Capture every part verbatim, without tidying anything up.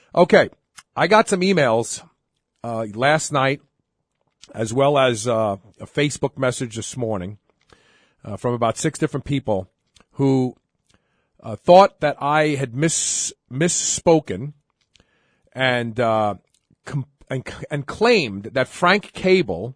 Okay, I got some emails uh, last night, as well as uh, a Facebook message this morning uh, from about six different people who uh, thought that I had mis- misspoken and, uh, com- and and claimed that Frank Cable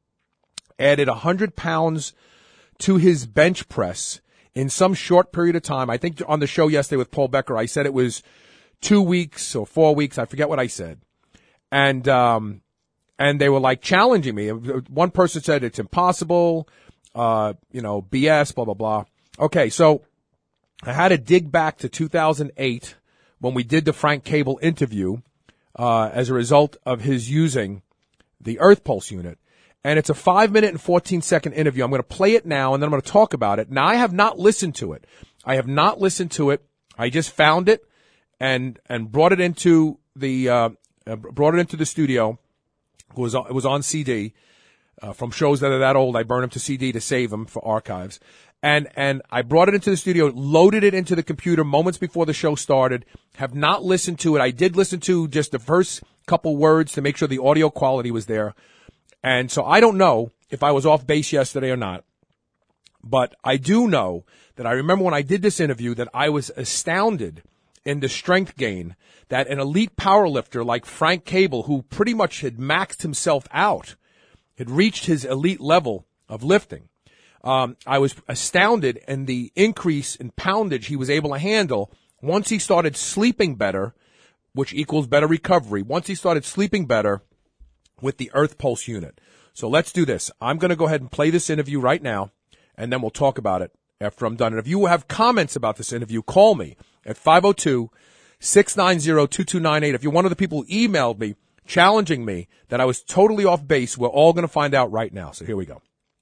added one hundred pounds to his bench press in some short period of time. I think on the show yesterday with Paul Becker, I said it was two weeks or four weeks. I forget what I said. And um, and they were like challenging me. One person said it's impossible, uh, you know, B S, blah, blah, blah. Okay, so I had to dig back to two thousand eight when we did the Frank Cable interview uh, as a result of his using the Earth Pulse unit. And it's a five minute and fourteen second interview. I'm going to play it now, and then I'm going to talk about it. Now, I have not listened to it. I have not listened to it. I just found it and and brought it into the uh, brought it into the studio. It was it was on C D uh, from shows that are that old. I burn them to C D to save them for archives. And and I brought it into the studio, loaded it into the computer moments before the show started. Have not listened to it. I did listen to just the first couple words to make sure the audio quality was there. And so I don't know if I was off base yesterday or not, but I do know that I remember when I did this interview that I was astounded in the strength gain that an elite powerlifter like Frank Cable, who pretty much had maxed himself out, had reached his elite level of lifting. Um, I was astounded in the increase in poundage he was able to handle once he started sleeping better, which equals better recovery. Once he started sleeping better with the Earth Pulse unit. So let's do this. I'm going to go ahead and play this interview right now, and then we'll talk about it after I'm done. And if you have comments about this interview, call me at five oh two, six nine zero, two two nine eight. If you're one of the people who emailed me challenging me that I was totally off base, we're all going to find out right now. So here we go.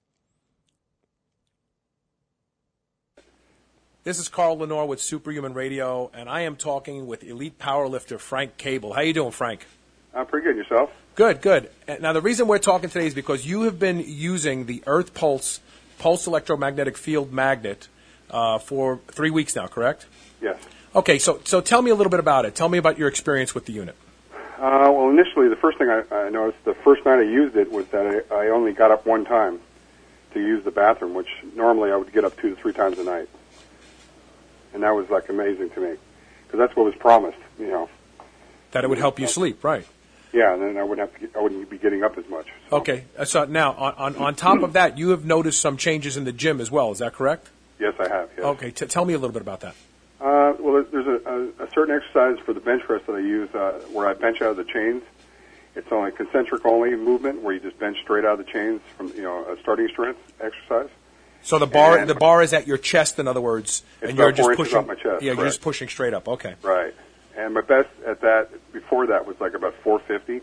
This is Carl Lenore with Superhuman Radio, and I am talking with elite powerlifter Frank Cable. How you doing, Frank? I'm pretty good. Yourself? Good, good. Now, the reason we're talking today is because you have been using the Earth Pulse Pulse Electromagnetic Field Magnet uh, for three weeks now, correct? Yes. Okay, so so tell me a little bit about it. Tell me about your experience with the unit. Uh, well, initially, the first thing I, I noticed, the first night I used it, was that I, I only got up one time to use the bathroom, which normally I would get up two to three times a night. And that was, like, amazing to me, because that's what was promised, you know. That it would help you sleep, right? Yeah, and then I wouldn't have to get, I wouldn't be getting up as much. So. Okay, so now on, on on top of that, you have noticed some changes in the gym as well. Is that correct? Yes, I have. Yes. Okay, T- tell me a little bit about that. Uh, well, there's a, a, a certain exercise for the bench press that I use uh, where I bench out of the chains. It's only concentric only movement where you just bench straight out of the chains from you know a starting strength exercise. So the bar and the bar is at your chest, in other words, it's and you're about four just inches pushing. off my chest, yeah, you're correct. just pushing straight up. Okay. Right. And my best at that before that was like about four fifty.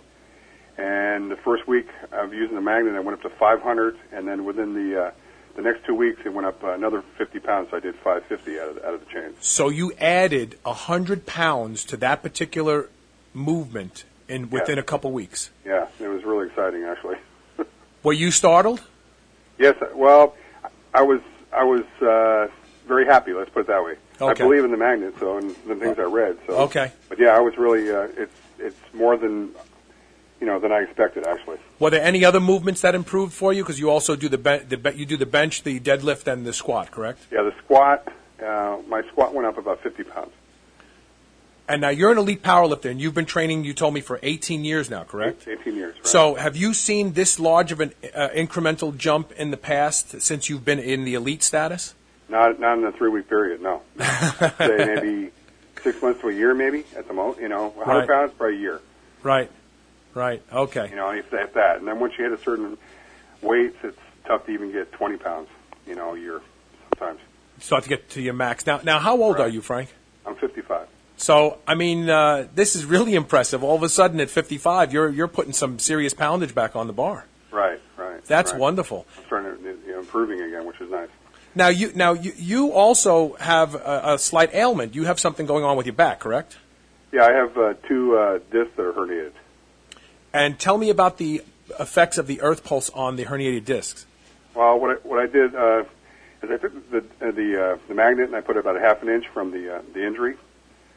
And the first week of using the magnet, I went up to five hundred, and then within the uh, the next two weeks, it went up uh, another fifty pounds. So I did five fifty out of out of the chains. So you added a hundred pounds to that particular movement in within yeah. a couple weeks. Yeah, it was really exciting, actually. Were you startled? Yes. Well, I was I was uh, very happy. Let's put it that way. Okay. I believe in the magnet, so and the things I read. So okay. But yeah, I was really. Uh, it's it's more than. You know, than I expected, actually. Were there any other movements that improved for you? Because you also do the, ben- the be- you do the bench, the deadlift, and the squat, correct? Yeah, the squat. Uh, my squat went up about fifty pounds. And now you're an elite powerlifter, and you've been training. You told me for eighteen years now, correct? Eighteen years. Right. So, have you seen this large of an uh, incremental jump in the past since you've been in the elite status? Not not in a three week period. No. I'd say maybe six months to a year, maybe at the most. You know, one hundred Right. pounds for a year. Right. Right. Okay. You know, if at that, and then once you hit a certain weight, it's tough to even get twenty pounds. You know, a year sometimes. You start to get to your max. Now, now, how old Right. are you, Frank? I'm fifty-five. So, I mean, uh, this is really impressive. All of a sudden, at fifty-five, you're you're putting some serious poundage back on the bar. Right. Right. That's right. wonderful. I'm starting to you know, improving again, which is nice. Now, you now you, you also have a, a slight ailment. You have something going on with your back, correct? Yeah, I have uh, two uh, discs that are herniated. And tell me about the effects of the Earth Pulse on the herniated discs. Well, what I, what I did uh, is I took the uh, the, uh, the magnet and I put about a half an inch from the uh, the injury,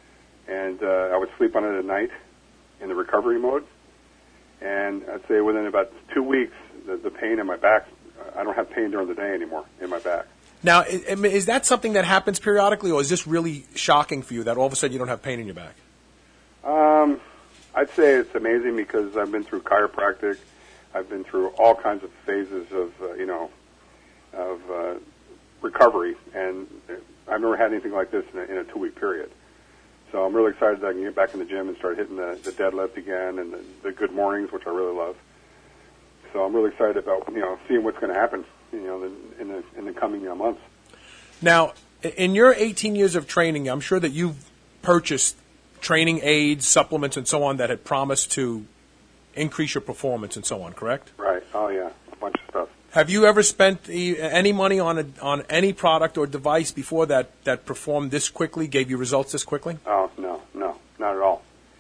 and uh, I would sleep on it at night in the recovery mode. And I'd say within about two weeks, the, the pain in my back, I don't have pain during the day anymore in my back. Now, is that something that happens periodically, or is this really shocking for you that all of a sudden you don't have pain in your back? Um, I'd say it's amazing because I've been through chiropractic. I've been through all kinds of phases of, uh, you know, of uh, recovery, and I've never had anything like this in a, in a two-week period. So I'm really excited that I can get back in the gym and start hitting the, the deadlift again and the, the good mornings, which I really love. So I'm really excited about, you know, seeing what's going to happen, you know, in the in the coming uh, months. Now, in your eighteen years of training, I'm sure that you've purchased training aids, supplements, and so on that had promised to increase your performance and so on, correct? Right. Oh, yeah. A bunch of stuff. Have you ever spent any money on a, on any product or device before that, that performed this quickly, gave you results this quickly? Oh, no, no, not at all.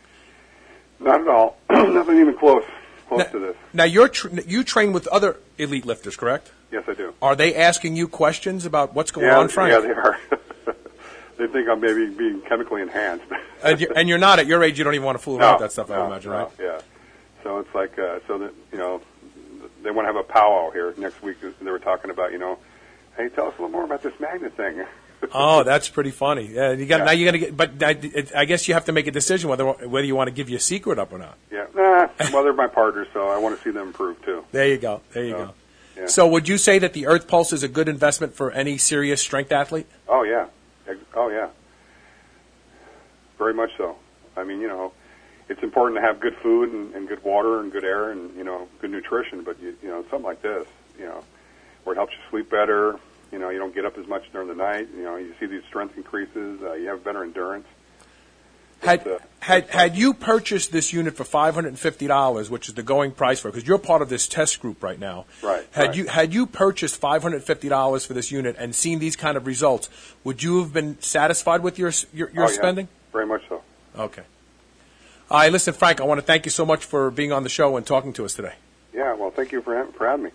Not at all. Nothing even close. Close now, to this. Now, you're tra- you train with other elite lifters, correct? Yes, I do. Are they asking you questions about what's going yeah, on, Frank? Yeah, they are. They think I'm maybe being chemically enhanced. and, you're, and you're not. At your age, you don't even want to fool around no, with that stuff, I no, would imagine, no, right? Yeah. So it's like, uh, so that, you know, they want to have a powwow here next week. They were talking about, you know, hey, tell us a little more about this magnet thing. Oh, that's pretty funny. Yeah, you got yeah. now. You got to get, but I, I guess you have to make a decision whether whether you want to give your secret up or not. Yeah, nah. Well, they're my partners, so I want to see them improve too. There you go. There you so, go. Yeah. So, would you say that the Earth Pulse is a good investment for any serious strength athlete? Oh yeah, oh yeah, very much so. I mean, you know, it's important to have good food and, and good water and good air and, you know, good nutrition. But you, you know, something like this, you know, where it helps you sleep better. You know, you don't get up as much during the night. You know, you see these strength increases. Uh, you have better endurance. Had uh, had had you purchased this unit for five hundred and fifty dollars, which is the going price for it, because you're part of this test group right now. Right. Had right. you had you purchased five hundred and fifty dollars for this unit and seen these kind of results, would you have been satisfied with your your, your oh, spending? Yeah. Very much so. Okay. All right, listen, Frank, I want to thank you so much for being on the show and talking to us today. Yeah. Well, thank you for for having me.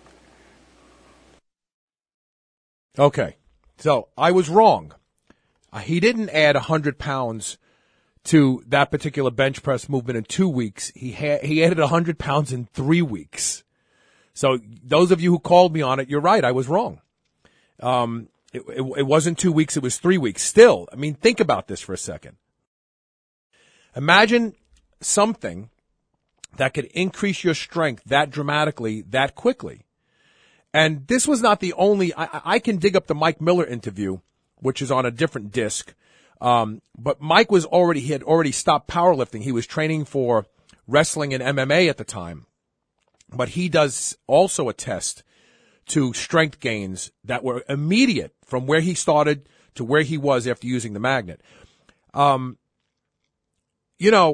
Okay. So I was wrong. Uh, he didn't add one hundred pounds to that particular bench press movement in two weeks. He ha- he added one hundred pounds in three weeks. So those of you who called me on it, you're right. I was wrong. Um, it, it, it wasn't two weeks. It was three weeks. Still, I mean, think about this for a second. Imagine something that could increase your strength that dramatically, that quickly. And this was not the only, I, I can dig up the Mike Miller interview, which is on a different disc. Um, but Mike was already, he had already stopped powerlifting. He was training for wrestling and M M A at the time. But he does also attest to strength gains that were immediate from where he started to where he was after using the magnet. Um, you know,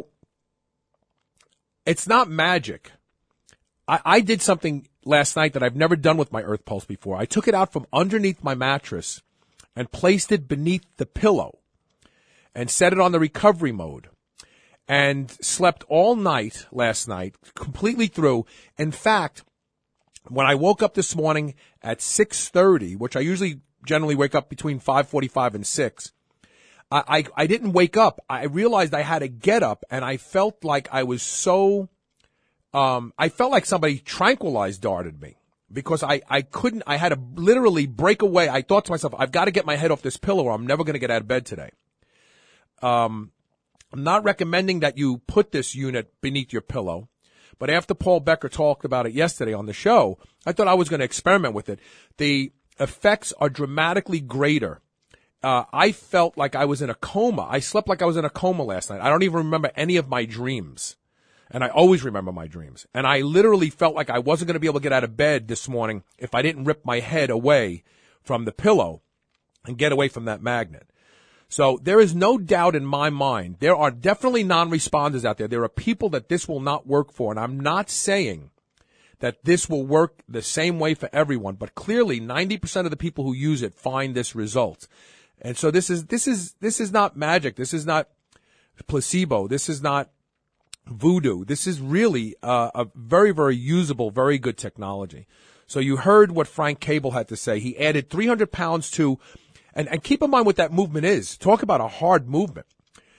it's not magic. I, I did something last night that I've never done with my Earth Pulse before. I took it out from underneath my mattress and placed it beneath the pillow and set it on the recovery mode and slept all night last night, completely through. In fact, when I woke up this morning at six thirty, which I usually generally wake up between five forty-five and six, I, I, I didn't wake up. I realized I had to get up, and I felt like I was so Um, I felt like somebody tranquilized darted me because I, I couldn't, I had to literally break away. I thought to myself, I've got to get my head off this pillow or I'm never going to get out of bed today. Um, I'm not recommending that you put this unit beneath your pillow, but after Paul Becker talked about it yesterday on the show, I thought I was going to experiment with it. The effects are dramatically greater. Uh, I felt like I was in a coma. I slept like I was in a coma last night. I don't even remember any of my dreams. And I always remember my dreams. And I literally felt like I wasn't going to be able to get out of bed this morning if I didn't rip my head away from the pillow and get away from that magnet. So there is no doubt in my mind. There are definitely non-responders out there. There are people that this will not work for. And I'm not saying that this will work the same way for everyone. But clearly ninety percent of the people who use it find this result. And so this is, this is, this is not magic. This is not placebo. This is not voodoo. This is really uh, a very, very usable, very good technology. So you heard what Frank Cable had to say. He added three hundred pounds to, and, and keep in mind what that movement is. Talk about a hard movement.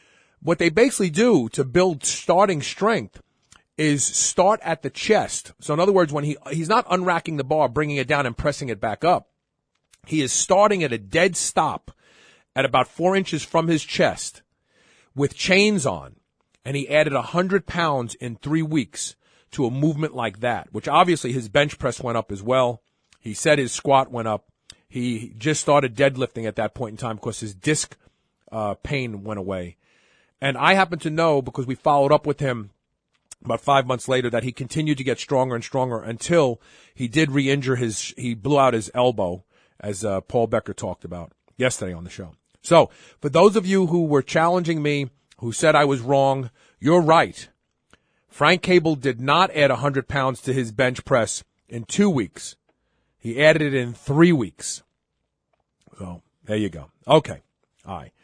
what they basically do to build starting strength is start at the chest. So in other words, when he he's not unracking the bar, bringing it down and pressing it back up. He is starting at a dead stop at about four inches from his chest with chains on. And he added one hundred pounds in three weeks to a movement like that, which obviously his bench press went up as well. He said his squat went up. He just started deadlifting at that point in time because his disc uh, pain went away. And I happen to know, because we followed up with him about five months later, that he continued to get stronger and stronger until he did re-injure his, he blew out his elbow, as uh, Paul Becker talked about yesterday on the show. So for those of you who were challenging me, who said I was wrong, you're right. Frank Cable did not add one hundred pounds to his bench press in two weeks. He added it in three weeks. So there you go. Okay. All right.